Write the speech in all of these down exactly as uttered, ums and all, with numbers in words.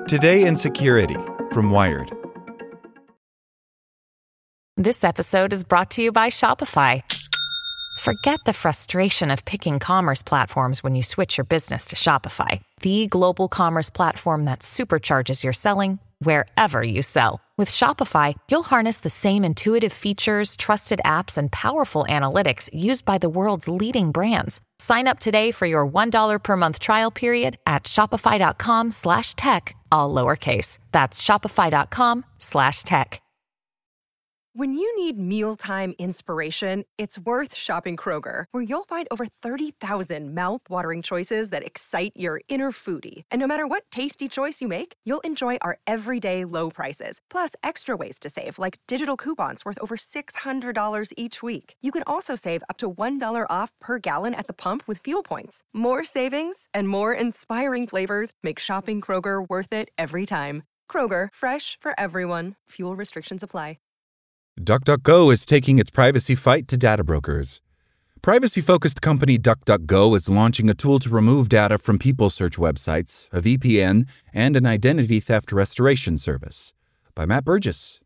Today in Security from Wired. This episode is brought to you by Shopify. Forget the frustration of picking commerce platforms when you switch your business to Shopify, the global commerce platform that supercharges your selling wherever you sell. With Shopify, you'll harness the same intuitive features, trusted apps, and powerful analytics used by the world's leading brands. Sign up today for your one dollar per month trial period at shopify.com slash tech, all lowercase. That's shopify.com slash tech. When you need mealtime inspiration, it's worth shopping Kroger, where you'll find over thirty thousand mouth-watering choices that excite your inner foodie. And no matter what tasty choice you make, you'll enjoy our everyday low prices, plus extra ways to save, like digital coupons worth over six hundred dollars each week. You can also save up to one dollar off per gallon at the pump with fuel points. More savings and more inspiring flavors make shopping Kroger worth it every time. Kroger, fresh for everyone. Fuel restrictions apply. DuckDuckGo is taking its privacy fight to data brokers. Privacy-focused company DuckDuckGo is launching a tool to remove data from people search websites, a V P N, and an identity theft restoration service. By Matt Burgess.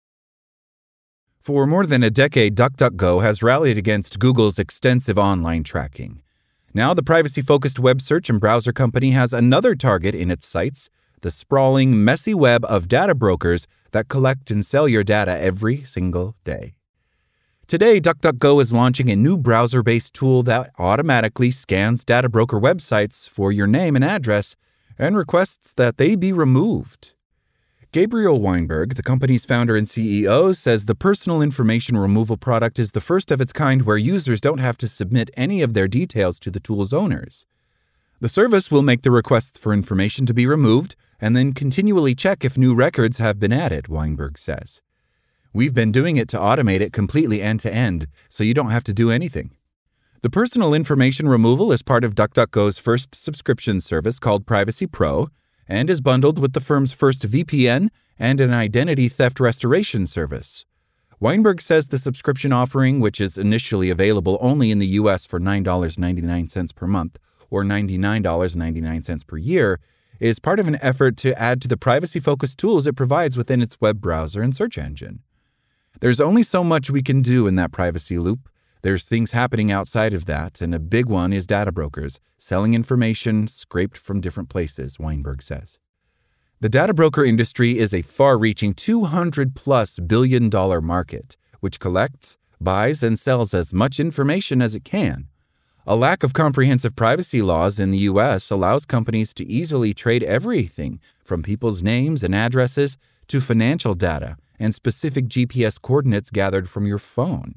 For more than a decade, DuckDuckGo has rallied against Google's extensive online tracking. Now the privacy-focused web search and browser company has another target in its sights: the sprawling, messy web of data brokers that collect and sell your data every single day. Today, DuckDuckGo is launching a new browser-based tool that automatically scans data broker websites for your name and address and requests that they be removed. Gabriel Weinberg, the company's founder and C E O, says the personal information removal product is the first of its kind where users don't have to submit any of their details to the tool's owners. The service will make the requests for information to be removed and then continually check if new records have been added, Weinberg says. We've been doing it to automate it completely end-to-end, so you don't have to do anything. The personal information removal is part of DuckDuckGo's first subscription service called Privacy Pro and is bundled with the firm's first V P N and an identity theft restoration service. Weinberg says the subscription offering, which is initially available only in the U S for nine dollars and ninety-nine cents per month or ninety-nine dollars and ninety-nine cents per year, is part of an effort to add to the privacy-focused tools it provides within its web browser and search engine. There's only so much we can do in that privacy loop. There's things happening outside of that, and a big one is data brokers, selling information scraped from different places, Weinberg says. The data broker industry is a far-reaching two hundred plus billion dollar market, which collects, buys, and sells as much information as it can. A lack of comprehensive privacy laws in the U S allows companies to easily trade everything from people's names and addresses to financial data and specific G P S coordinates gathered from your phone.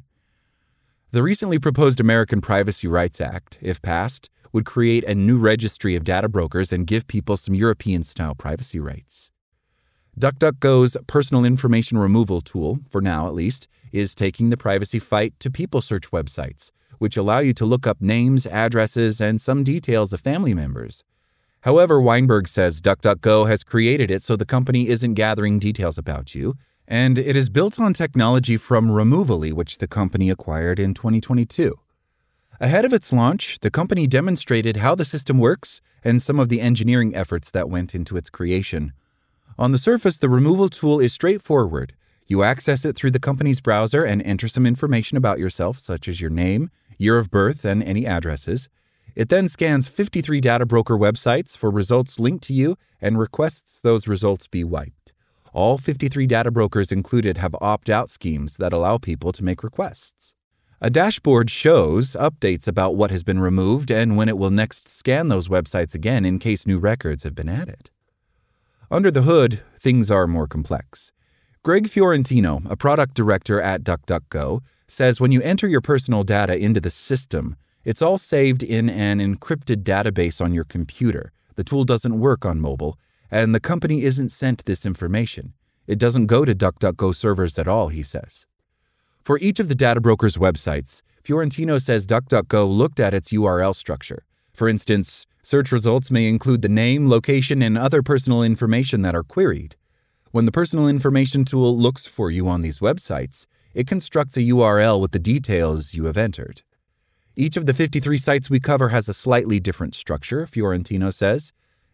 The recently proposed American Privacy Rights Act, if passed, would create a new registry of data brokers and give people some European-style privacy rights. DuckDuckGo's personal information removal tool, for now at least, is taking the privacy fight to people search websites, which allow you to look up names, addresses, and some details of family members. However, Weinberg says DuckDuckGo has created it so the company isn't gathering details about you, and it is built on technology from Removally, which the company acquired in twenty twenty-two. Ahead of its launch, the company demonstrated how the system works and some of the engineering efforts that went into its creation. On the surface, the removal tool is straightforward. You access it through the company's browser and enter some information about yourself, such as your name, year of birth, and any addresses. It then scans fifty-three data broker websites for results linked to you and requests those results be wiped. All fifty-three data brokers included have opt-out schemes that allow people to make requests. A dashboard shows updates about what has been removed and when it will next scan those websites again in case new records have been added. Under the hood, things are more complex. Greg Fiorentino, a product director at DuckDuckGo, says when you enter your personal data into the system, it's all saved in an encrypted database on your computer. The tool doesn't work on mobile, and the company isn't sent this information. It doesn't go to DuckDuckGo servers at all, he says. For each of the data brokers' websites, Fiorentino says DuckDuckGo looked at its U R L structure. For instance, search results may include the name, location, and other personal information that are queried. When the personal information tool looks for you on these websites, it constructs a U R L with the details you have entered. Each of the fifty-three sites we cover has a slightly different structure, Fiorentino says.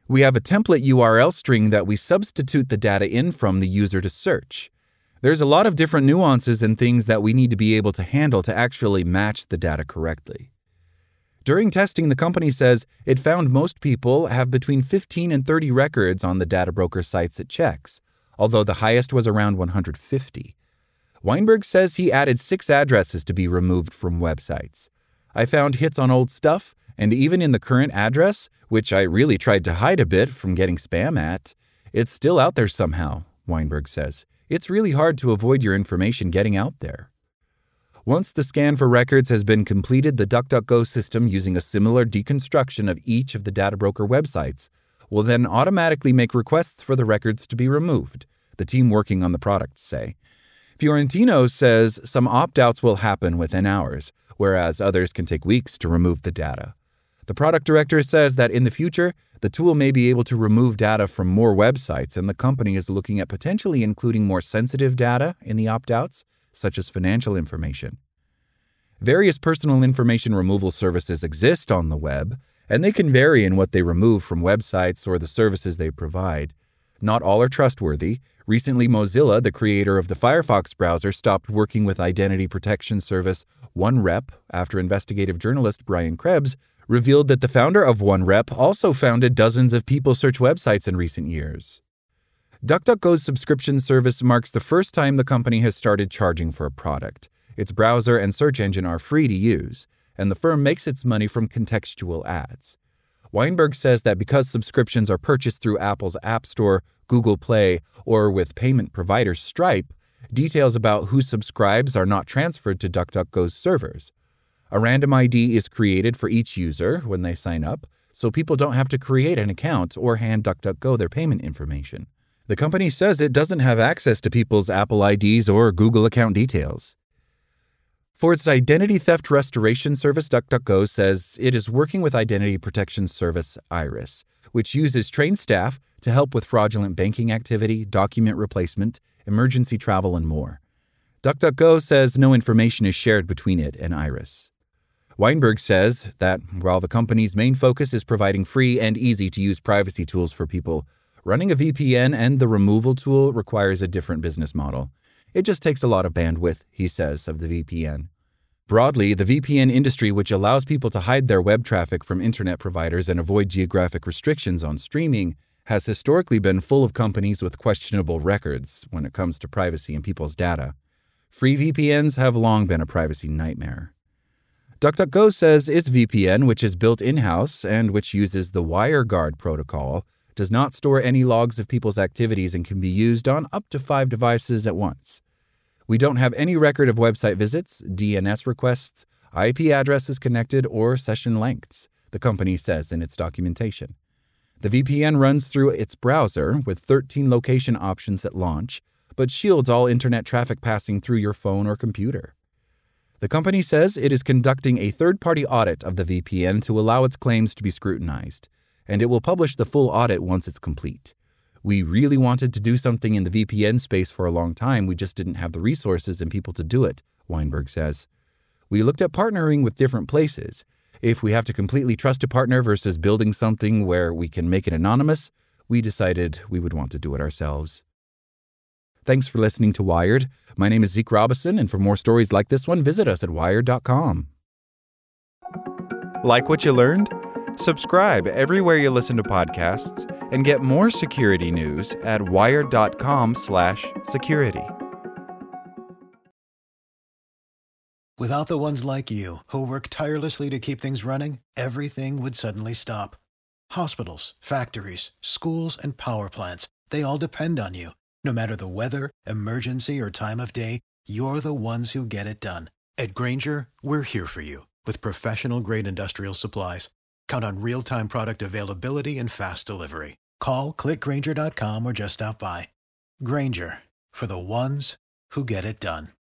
We have a template U R L string that we substitute the data in from the user to search. There's a lot of different nuances and things that we need to be able to handle to actually match the data correctly. During testing, the company says it found most people have between fifteen and thirty records on the data broker sites it checks, although the highest was around one hundred fifty. Weinberg says he added six addresses to be removed from websites. I found hits on old stuff, and even in the current address, which I really tried to hide a bit from getting spam at, it's still out there somehow, Weinberg says. It's really hard to avoid your information getting out there. Once the scan for records has been completed, the DuckDuckGo system, using a similar deconstruction of each of the data broker websites, will then automatically make requests for the records to be removed, the team working on the product say. Fiorentino says some opt-outs will happen within hours, whereas others can take weeks to remove the data. The product director says that in the future, the tool may be able to remove data from more websites, and the company is looking at potentially including more sensitive data in the opt-outs, such as financial information. Various personal information removal services exist on the web, and they can vary in what they remove from websites or the services they provide. Not all are trustworthy. Recently, Mozilla, the creator of the Firefox browser, stopped working with identity protection service OneRep after investigative journalist Brian Krebs revealed that the founder of OneRep also founded dozens of people search websites in recent years. DuckDuckGo's subscription service marks the first time the company has started charging for a product. Its browser and search engine are free to use, and the firm makes its money from contextual ads. Weinberg says that because subscriptions are purchased through Apple's App Store, Google Play, or with payment provider Stripe, details about who subscribes are not transferred to DuckDuckGo's servers. A random I D is created for each user when they sign up, so people don't have to create an account or hand DuckDuckGo their payment information. The company says it doesn't have access to people's Apple I Ds or Google account details. For its identity theft restoration service, DuckDuckGo says it is working with identity protection service Iris, which uses trained staff to help with fraudulent banking activity, document replacement, emergency travel, and more. DuckDuckGo says no information is shared between it and Iris. Weinberg says that while the company's main focus is providing free and easy-to-use privacy tools for people, running a V P N and the removal tool requires a different business model. It just takes a lot of bandwidth, he says, of the V P N. Broadly, the V P N industry, which allows people to hide their web traffic from internet providers and avoid geographic restrictions on streaming, has historically been full of companies with questionable records when it comes to privacy and people's data. Free V P Ns have long been a privacy nightmare. DuckDuckGo says its V P N, which is built in-house and which uses the WireGuard protocol, does not store any logs of people's activities and can be used on up to five devices at once. We don't have any record of website visits, D N S requests, I P addresses connected, or session lengths, the company says in its documentation. The V P N runs through its browser with thirteen location options at launch, but shields all internet traffic passing through your phone or computer. The company says it is conducting a third-party audit of the V P N to allow its claims to be scrutinized, and it will publish the full audit once it's complete. We really wanted to do something in the V P N space for a long time, we just didn't have the resources and people to do it, Weinberg says. We looked at partnering with different places. If we have to completely trust a partner versus building something where we can make it anonymous, we decided we would want to do it ourselves. Thanks for listening to Wired. My name is Zeke Robison, and for more stories like this one, visit us at wired dot com. Like what you learned? Subscribe everywhere you listen to podcasts and get more security news at wired dot com slash security. Without the ones like you, who work tirelessly to keep things running, everything would suddenly stop. Hospitals, factories, schools, and power plants, they all depend on you. No matter the weather, emergency, or time of day, you're the ones who get it done. At Grainger, we're here for you with professional-grade industrial supplies. Count on real-time product availability and fast delivery. Call, click Grainger dot com, or just stop by. Grainger, for the ones who get it done.